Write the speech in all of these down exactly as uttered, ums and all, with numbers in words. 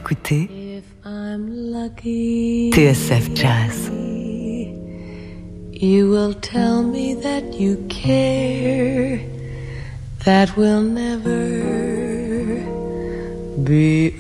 écoutez T S F Jazz. You will tell me that you care, that we'll never be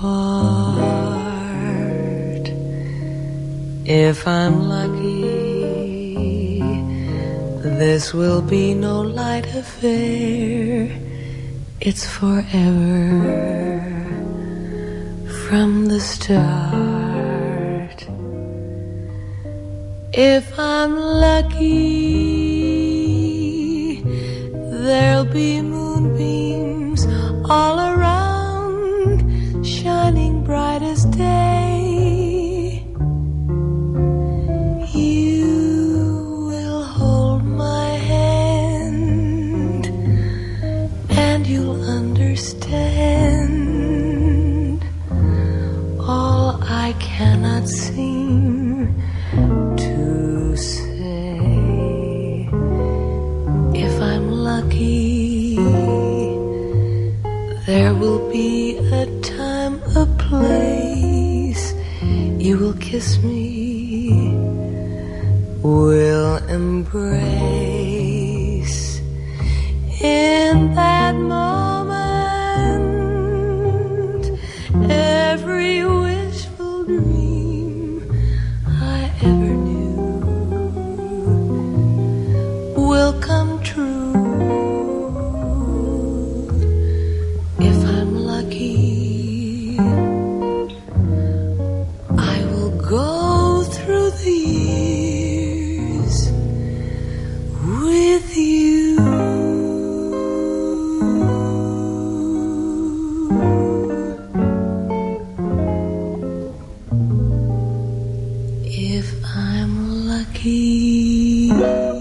apart. If I'm lucky, this will be no light affair. It's forever from the start. If I'm lucky, there'll be moonbeams all around, shining bright as day. You will hold my hand, and you'll understand all I cannot seem to say. If I'm lucky, there will be a time, a place. You will kiss me, we'll embrace. In that moment, every wishful dream I ever knew will come true. If I'm lucky, I will go through the years with you. If I'm lucky.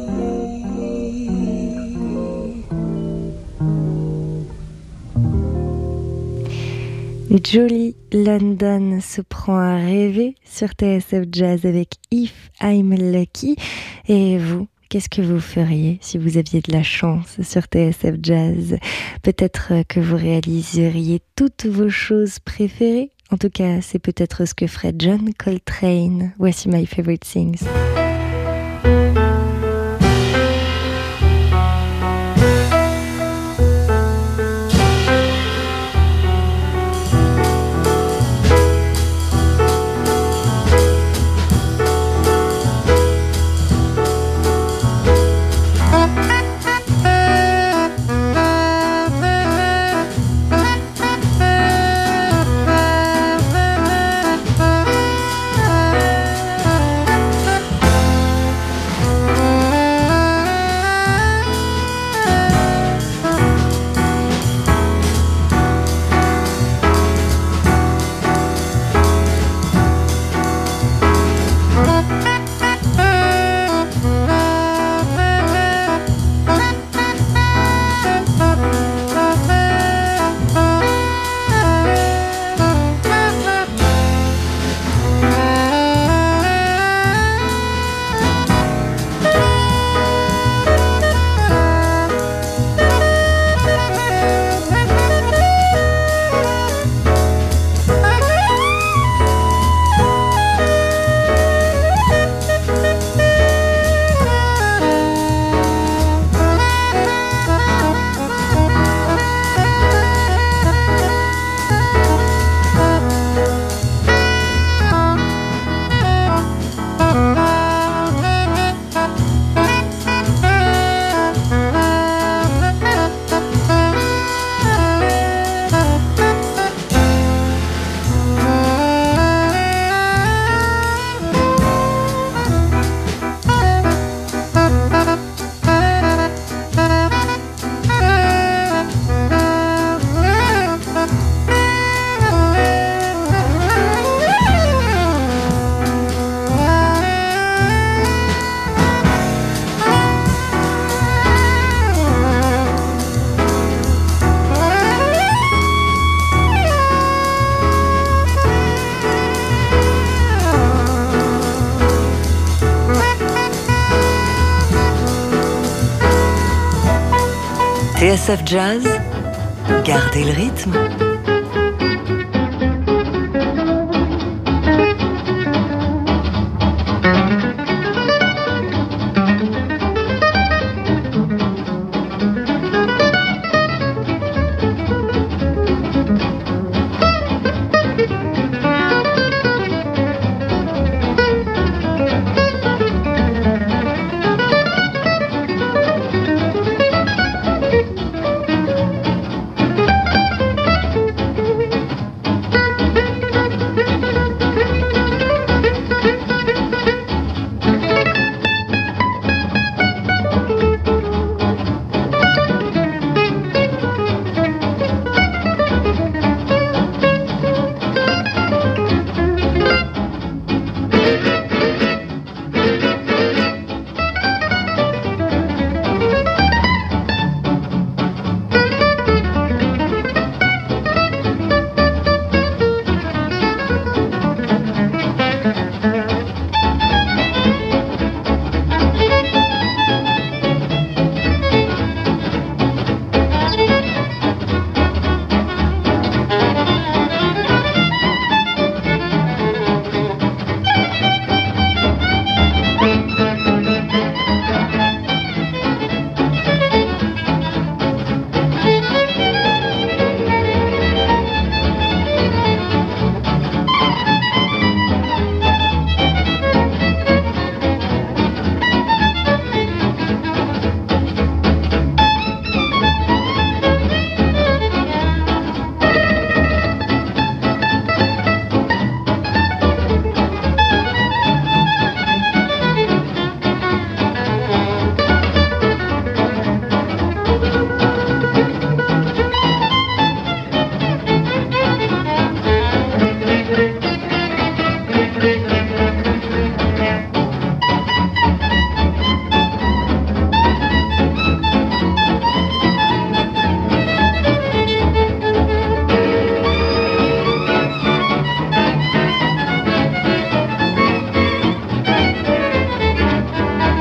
Jolie London se prend à rêver sur T S F Jazz avec If I'm Lucky. Et vous, qu'est-ce que vous feriez si vous aviez de la chance sur T S F Jazz? Peut-être que vous réaliseriez toutes vos choses préférées. En tout cas, c'est peut-être ce que ferait John Coltrane. Voici My Favorite Things. T S F Jazz, gardez le rythme.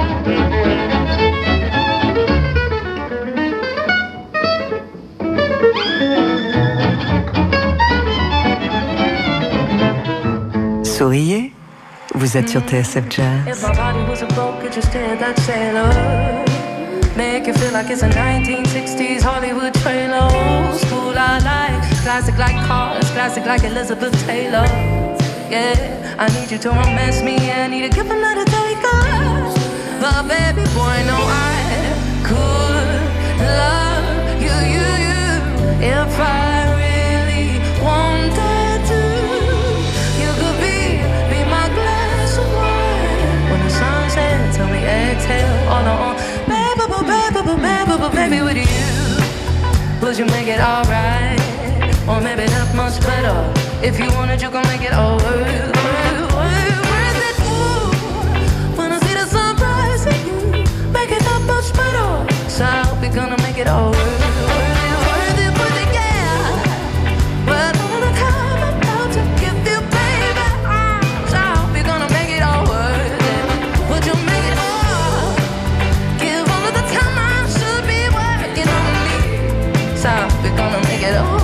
Souriez, vous êtes sur T S F Jazz. If my body was a boat, could you steer that sailor? Make it feel like it's a nineteen sixties Hollywood trailer. Old school I like, classic like cars, classic like Elizabeth Taylor. Yeah, I need you to romance me, I need to give another taker. But baby boy, no, I could love you, you, you, if I really wanted to. You could be, be my glass of wine. When the sun sets, tell me exhale on our own. Baby, baby, baby, baby, baby, with you, would you make it alright? Or maybe that much better. If you wanted, you can make it all worth, worth, worth, worth it. Ooh, when I see the sunrise in you, make it that much better. So I hope you're gonna make it all worth, worth it, worth it, worth it, yeah. But all the time I'm about to give you, baby, uh, so I hope you're gonna make it all worth it. Would you make it all? Give all of the time I should be working on me. So I hope you're gonna make it all.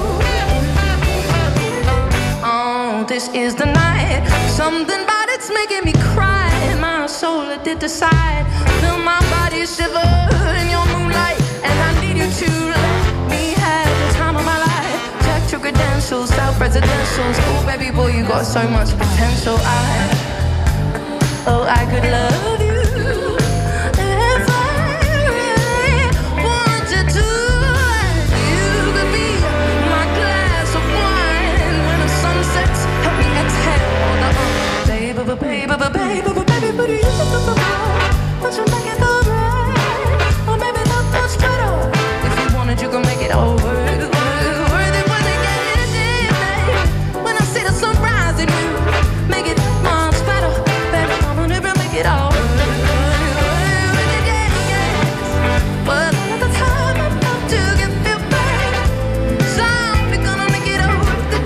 This is the night. Something about it's making me cry. My soul it did decide. Feel my body shiver in your moonlight, and I need you to let me have the time of my life. Check your credentials, self-residentials. Oh baby boy, you got so much potential. I, oh I could love you if I really wanted to. You could be my glass of wine when the sun sets. Help me exhale on the uh, baby, baby, baby, baby, baby, baby, you but you make it alright, or maybe not much better. If you wanted, you can make it all worth it, worth it, worth it, yeah, yeah. When I see the sunrise in you, make it much better, baby, I'm gonna never make it all worth it, worth it, yeah, yeah. But all the time I'm about to give you back, so I'm gonna make it all worth it.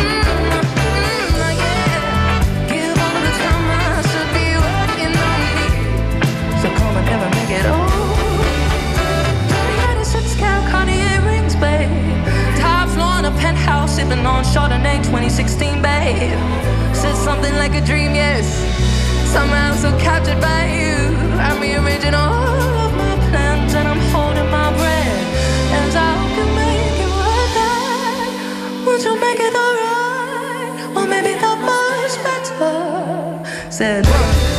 Never make it old. twenty-six carat Cartier rings, babe. Top floor in a penthouse, sipping on Chardonnay twenty sixteen, babe. Said something like a dream, yes. Somehow so captured by you. I'm rearranging all of my plans and I'm holding my breath as I hope you make it worth it. Would you make it alright? Or maybe that much better. Said one.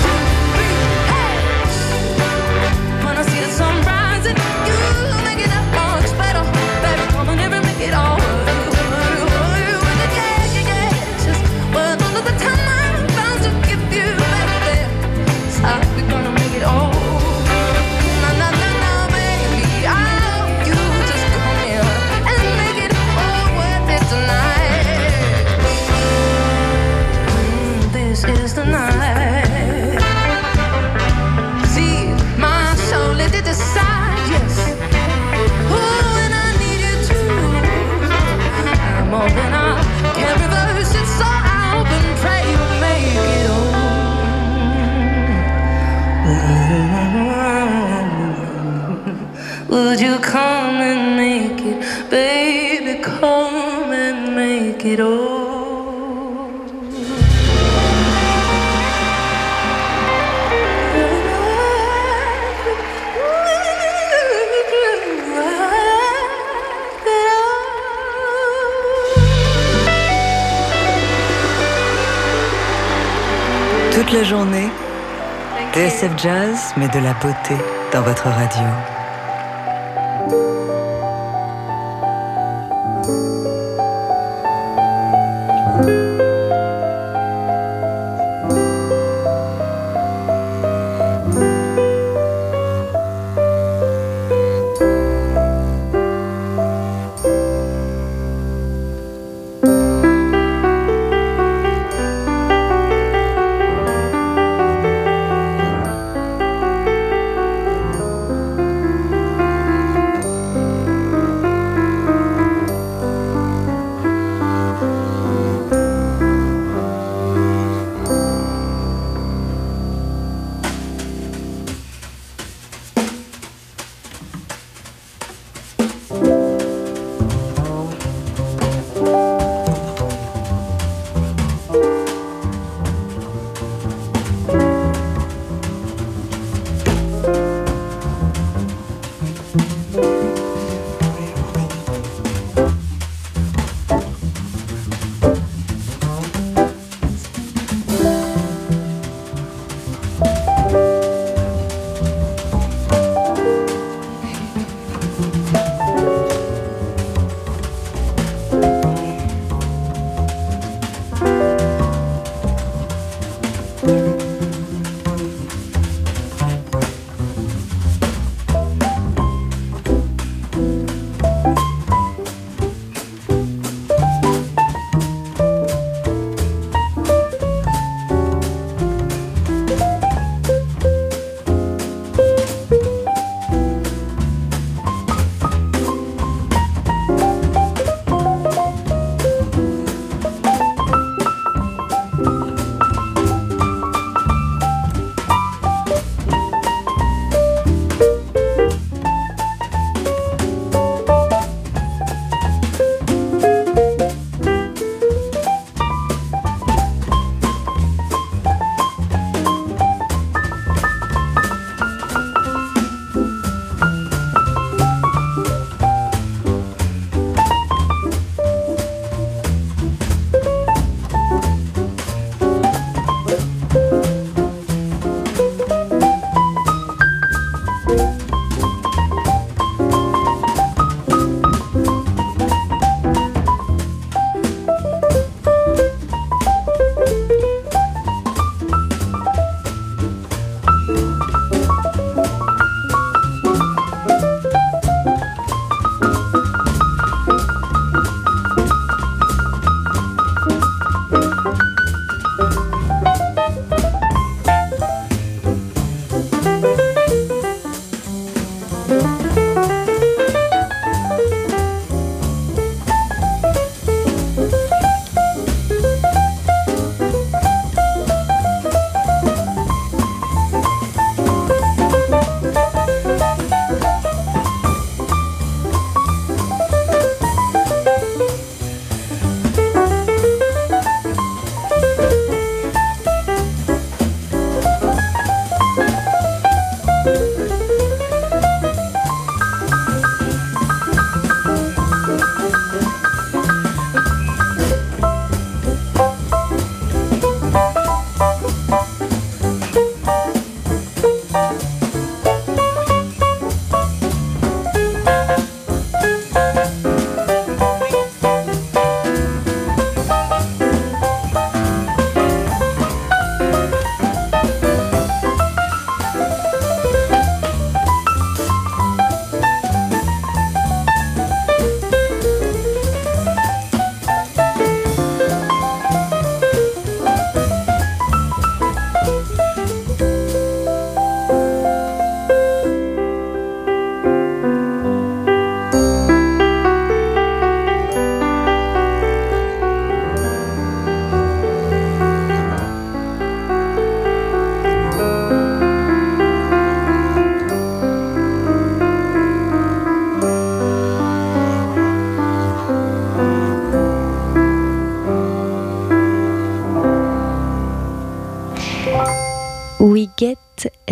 I see the sunrise and you make it that much better. Baby, come on, never make it all worth it, yeah, yeah, yeah. Just worth all of the time I'm bound to give you, baby. So we're gonna make it all. No, no, no, no, baby. I hope you just come here and make it all worth it tonight. Mm, this is the night. Let it decide, yes. Oh, and I need you to. I'm more than I can reverse it, so I hope and pray you'll make it all. Would you come and make it, baby? Come and make it all. Toute la journée, T S F Jazz met de la beauté dans votre radio.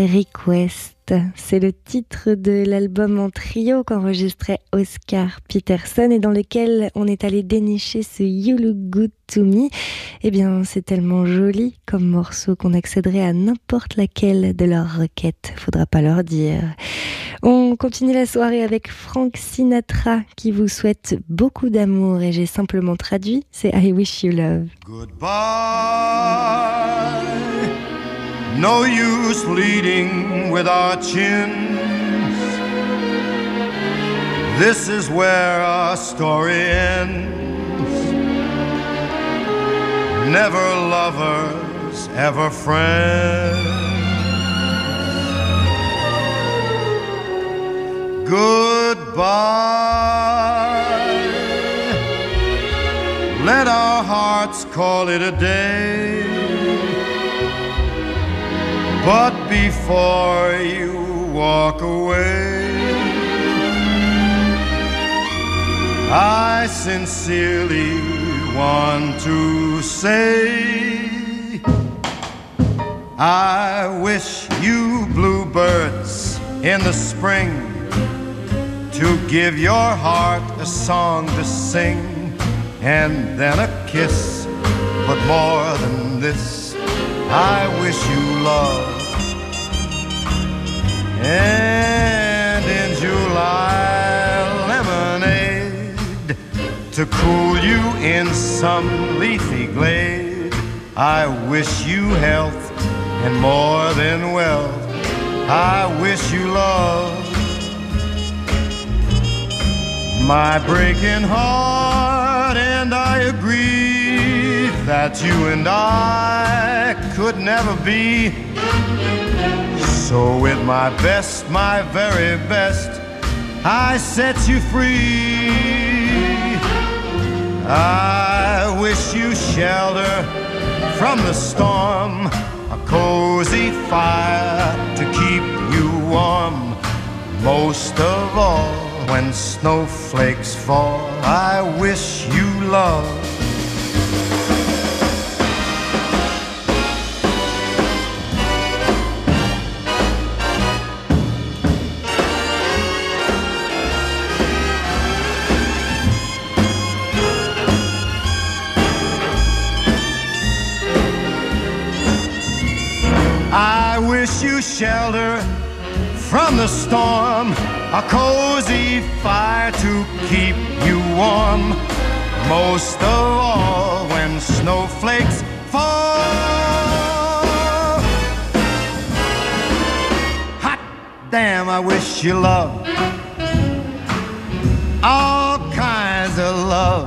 Request. C'est le titre de l'album en trio qu'enregistrait Oscar Peterson et dans lequel on est allé dénicher ce You Look Good to Me. Eh bien, c'est tellement joli comme morceau qu'on accéderait à n'importe laquelle de leurs requêtes. Faudra pas leur dire. On continue la soirée avec Frank Sinatra qui vous souhaite beaucoup d'amour et j'ai simplement traduit, c'est I Wish You Love. Goodbye. No use leading with our chins. This is where our story ends. Never lovers, ever friends. Goodbye. Let our hearts call it a day. But before you walk away, I sincerely want to say, I wish you bluebirds in the spring to give your heart a song to sing, and then a kiss, but more than this, I wish you love. And in July, lemonade to cool you in some leafy glade. I wish you health and more than wealth. I wish you love. My breaking heart and I agree that you and I could never be. So with my best, my very best, I set you free. I wish you shelter from the storm, a cozy fire to keep you warm. Most of all, when snowflakes fall, I wish you love. I wish you shelter from the storm, a cozy fire to keep you warm. Most of all, when snowflakes fall. Hot damn, I wish you love. All kinds of love.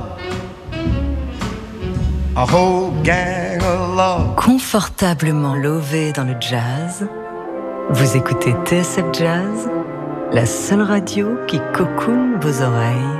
A whole gang of love. Confortablement lové dans le jazz, vous écoutez T S F Jazz, la seule radio qui cocoone vos oreilles.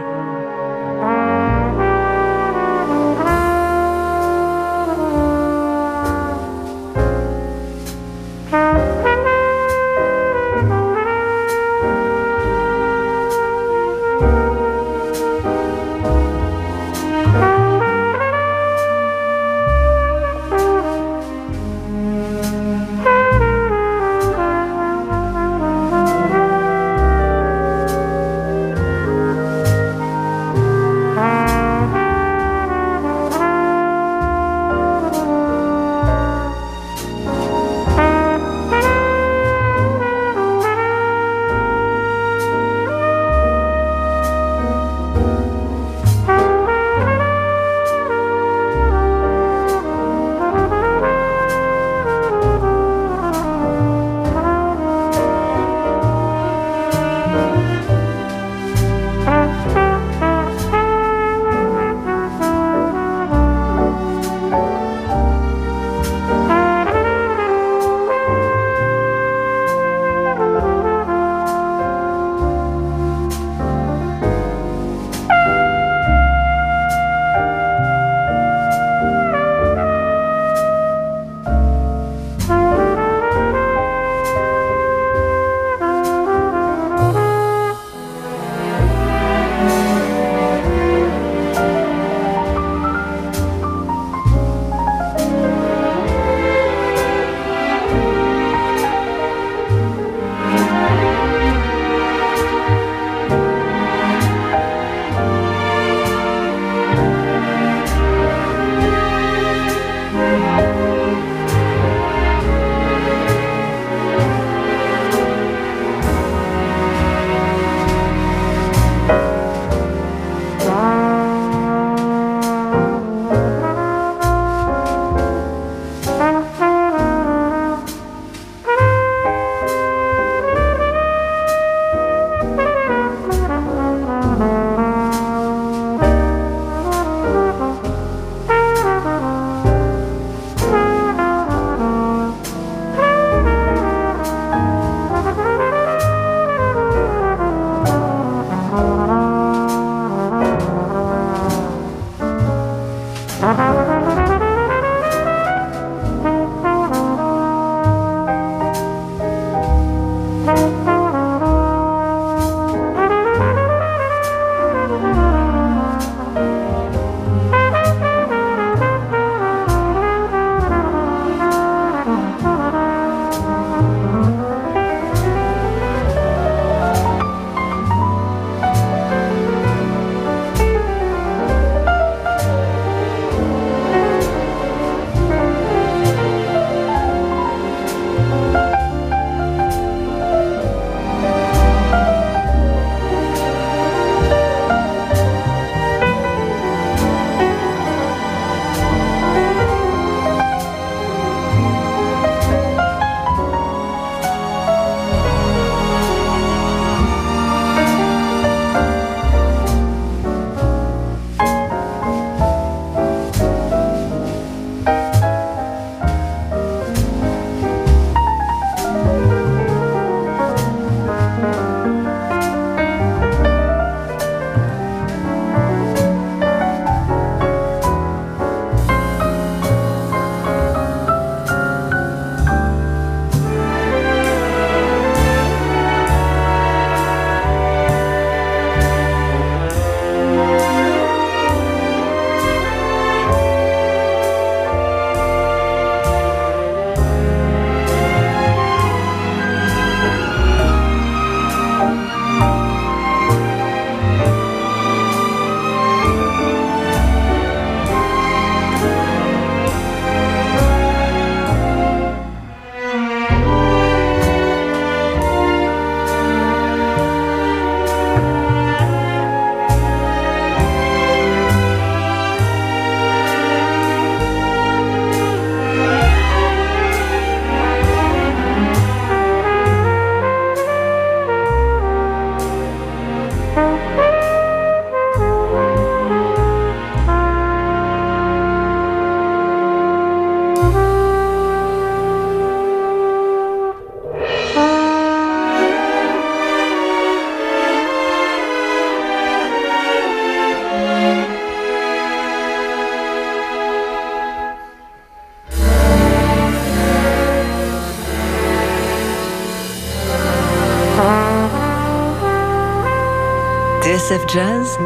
T S F Jazz,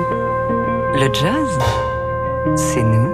le jazz, c'est nous.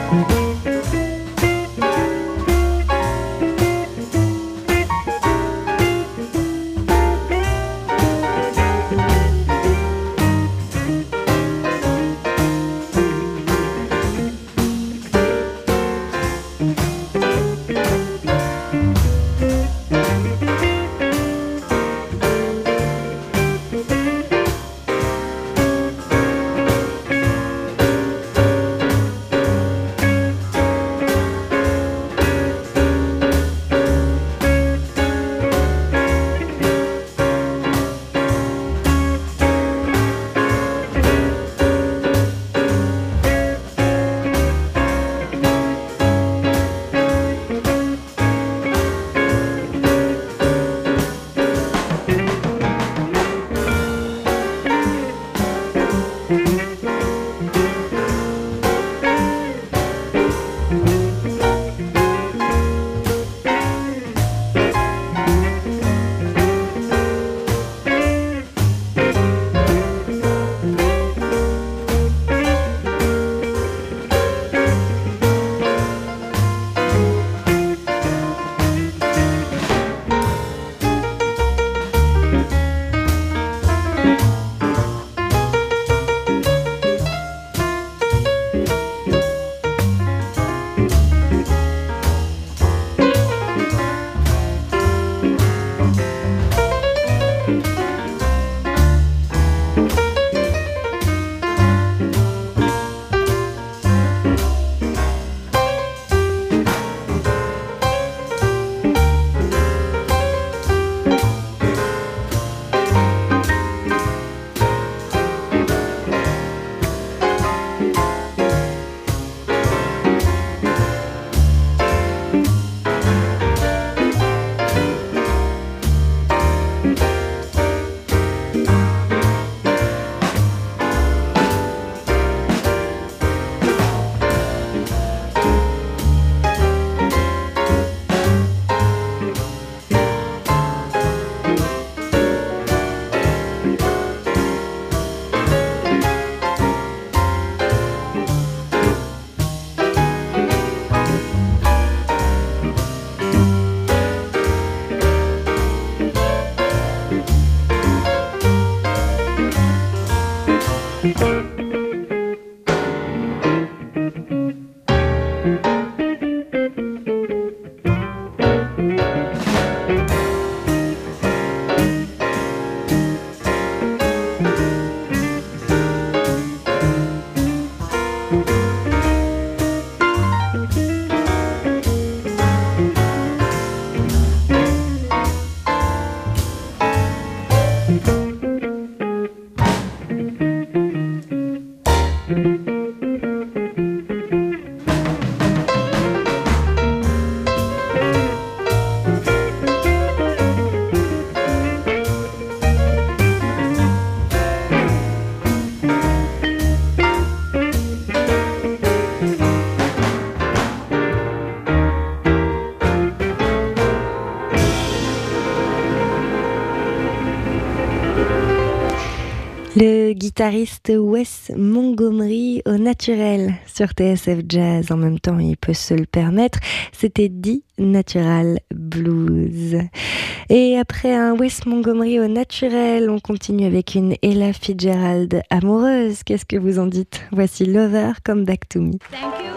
Le guitariste Wes Montgomery au naturel sur T S F Jazz. En même temps, il peut se le permettre. C'était dit Natural Blues. Et après un Wes Montgomery au naturel, on continue avec une Ella Fitzgerald amoureuse. Qu'est-ce que vous en dites? Voici Lover, Come Back to Me. Thank you.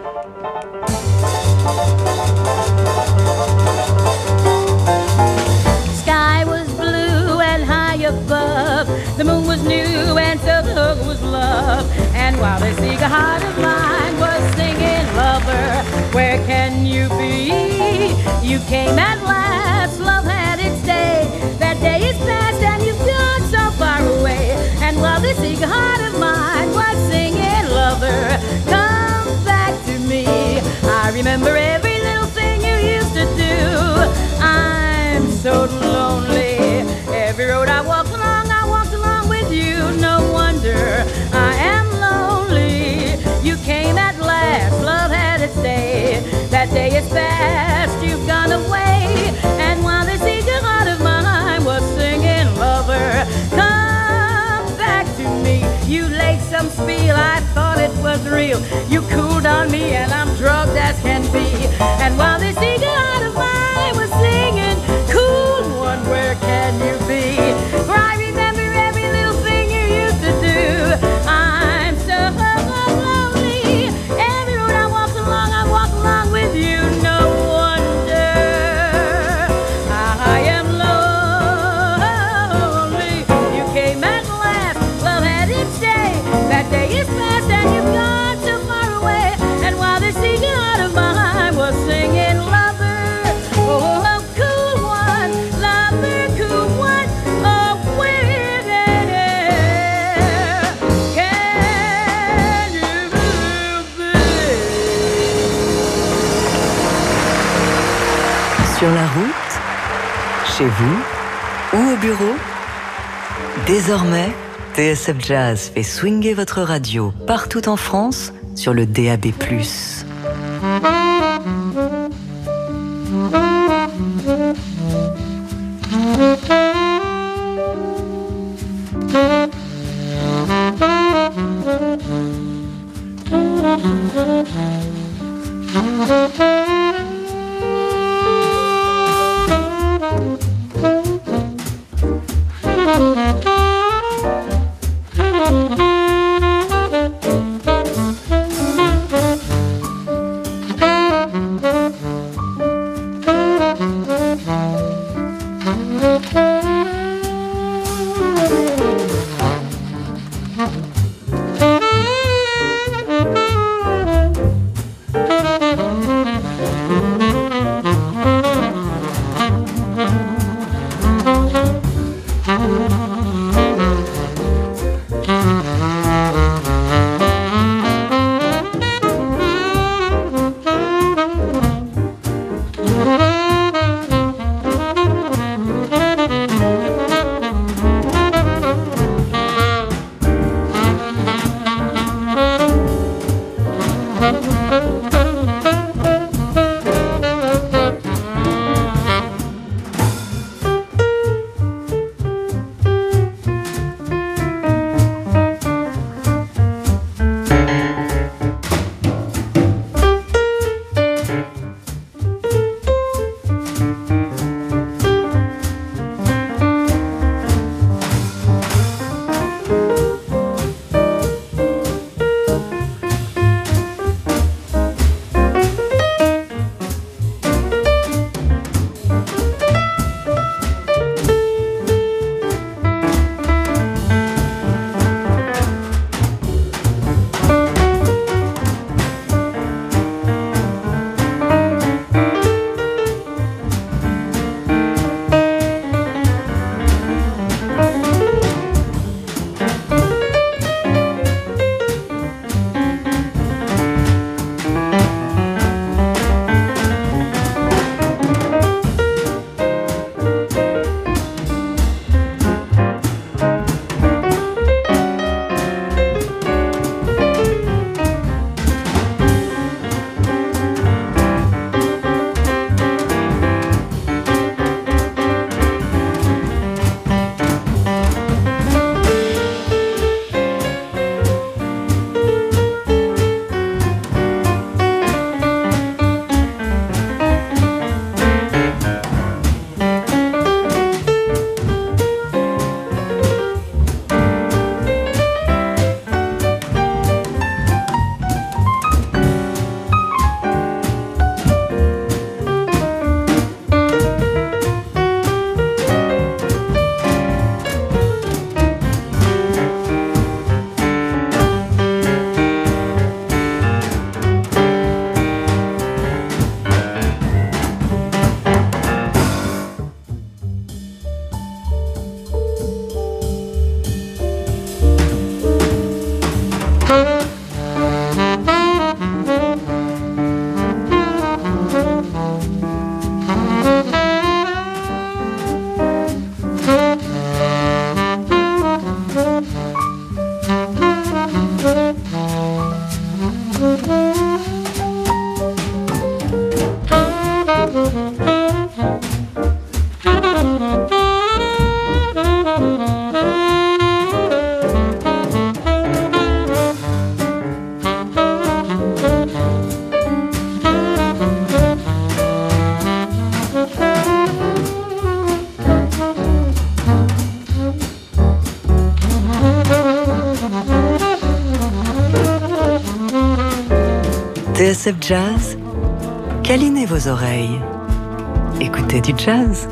Sky was blue and high above. The moon was new and so the hook was love. And while this eager heart of mine was singing lover, where can you be? You came at last, love had its day. That day is past and you've gone so far away. And while this eager heart of mine was singing lover, come back to me. I remember every little thing you used to do. I'm so lonely. Every road I walked along, I walked along with you. No wonder I am lonely. You came at last, love had its day. That day is past, you've gone away. And while this eager heart of mine was singing lover, come back to me. You laid some spiel, I thought it was real. You cooled on me and I'm drugged as can be. And while this eagle heart of mine was singing, cool one, where can you be? For I remember every little thing you used to do. I'm so lonely. Every road I walk along, I walk along with you. No wonder I am lonely. You came at last, love had its day. That day is past and you've gone so far away. And while this eagle heart of mine was singing, lover, oh, oh, cool one, lover, cool one, oh, where can you be? Sur la route, chez vous ou au bureau, désormais, T S F Jazz fait swinger votre radio partout en France sur le D A B plus. T S F Jazz, câlinez vos oreilles, écoutez du jazz.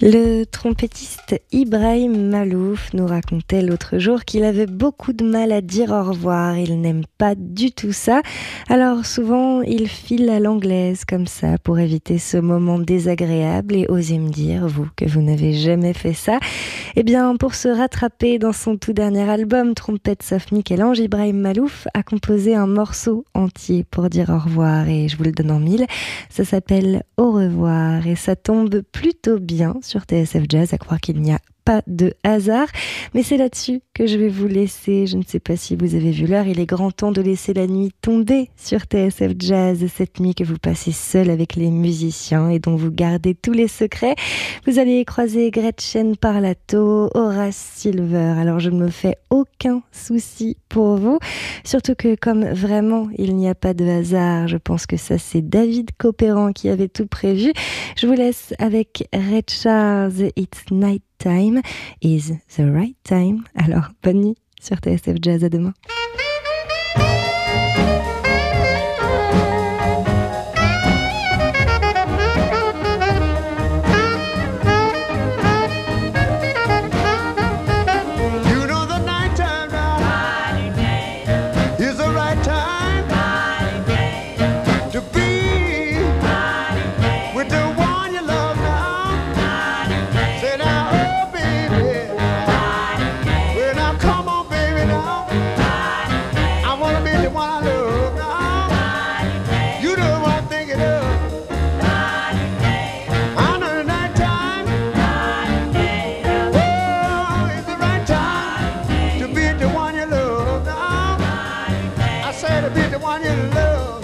Le trompettiste Ibrahim Malouf nous racontait l'autre jour qu'il avait beaucoup de mal à dire au revoir. Il n'aime pas du tout ça. Alors souvent, il file à l'anglaise comme ça pour éviter ce moment désagréable. Et osez me dire, vous, que vous n'avez jamais fait ça. Eh bien, pour se rattraper dans son tout dernier album, Trompettes of Michel-Ange, Ibrahim Malouf a composé un morceau entier pour dire au revoir. Et je vous le donne en mille. Ça s'appelle Au revoir. Et ça tombe plutôt bien sur T S F Jazz, à croire qu'il n'y a pas de hasard. Mais c'est là-dessus que je vais vous laisser. Je ne sais pas si vous avez vu l'heure. Il est grand temps de laisser la nuit tomber sur T S F Jazz. Cette nuit que vous passez seul avec les musiciens et dont vous gardez tous les secrets. Vous allez croiser Gretchen Parlato, Horace Silver. Alors je ne me fais aucun souci pour vous. Surtout que comme vraiment il n'y a pas de hasard, je pense que ça c'est David Copéran qui avait tout prévu. Je vous laisse avec Ray Charles, It's Night Time is the right time. Alors, bonne nuit sur T S F Jazz, à demain. You know the night time now is the right time to be with the one you love now. Say now, oh baby, well now come on baby now. I wanna be the one I love now. You know what I'm thinking of. I know the night time. Oh, it's the right time to be the one you love now. I say to be the one you love.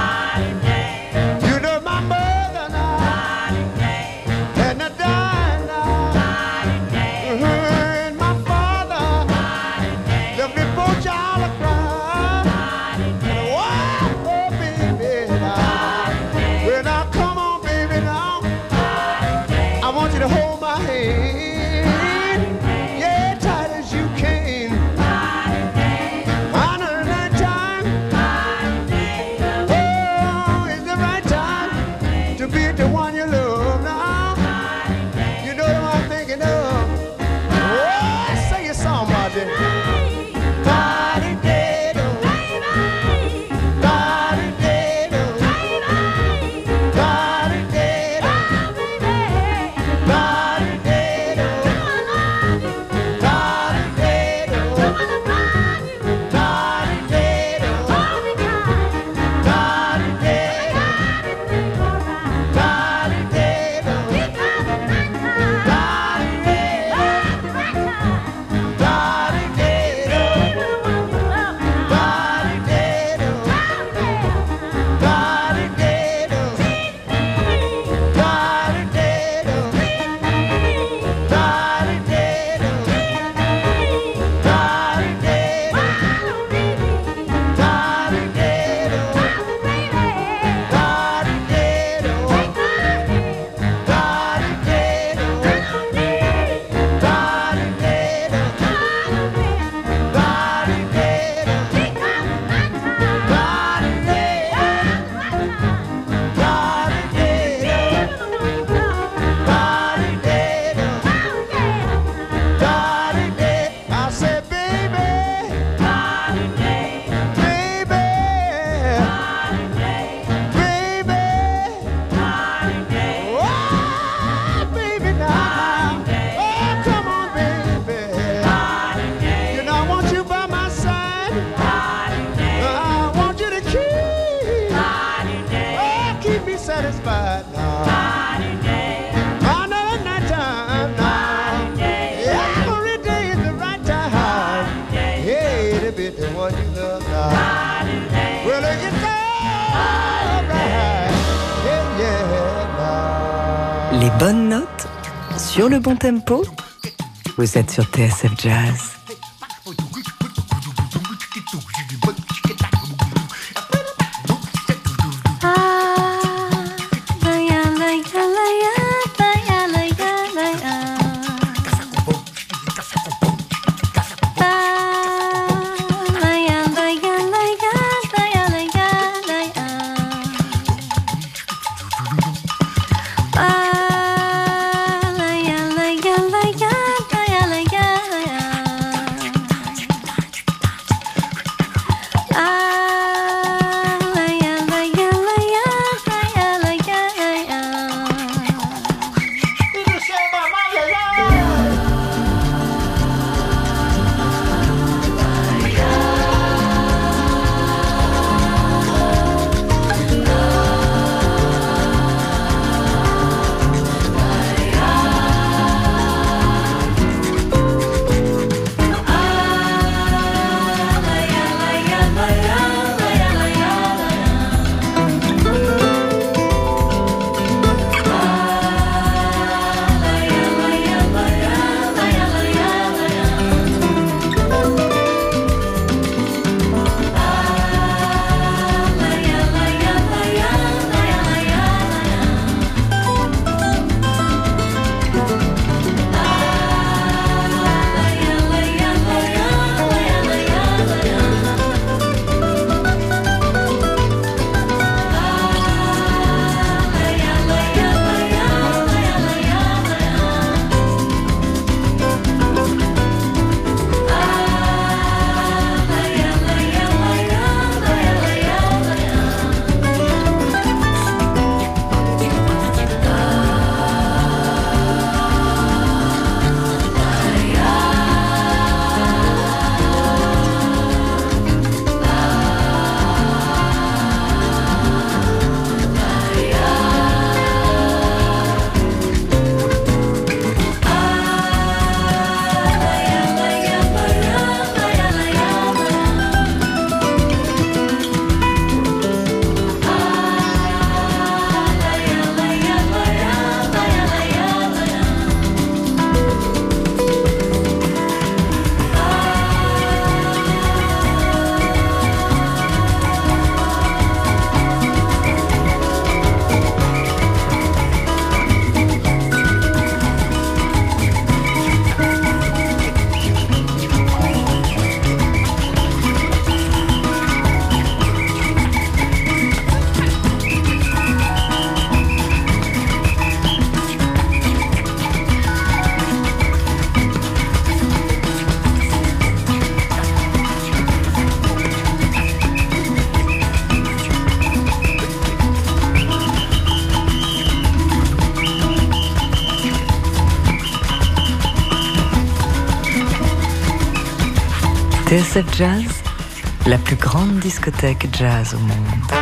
You know my mother now, and I died now. And my father left me poor child to cry. Oh, oh, baby now. Well now come on baby now. I want you to hold my hand, yeah, tight as you can. I know the night time. Oh, it's the right time to be the one you love now. You know what I'm thinking of. Oh, sing a song, Marty. Da-dee-dee-do. Da-dee-dee-do. Da-dee-dee-do. Da-dee-dee-do. I said, baby, baby, baby, oh, baby now, oh, come on, baby, you know I want you by my side, I want you to keep, oh, keep me satisfied now. I know the night time now, every day is the right time, yeah, to be the one you love now. Well, it's all right, yeah, yeah, now. Les bonnes notes sur le bon tempo. Vous êtes sur T S F Jazz. La T S F Jazz, la plus grande discothèque jazz au monde.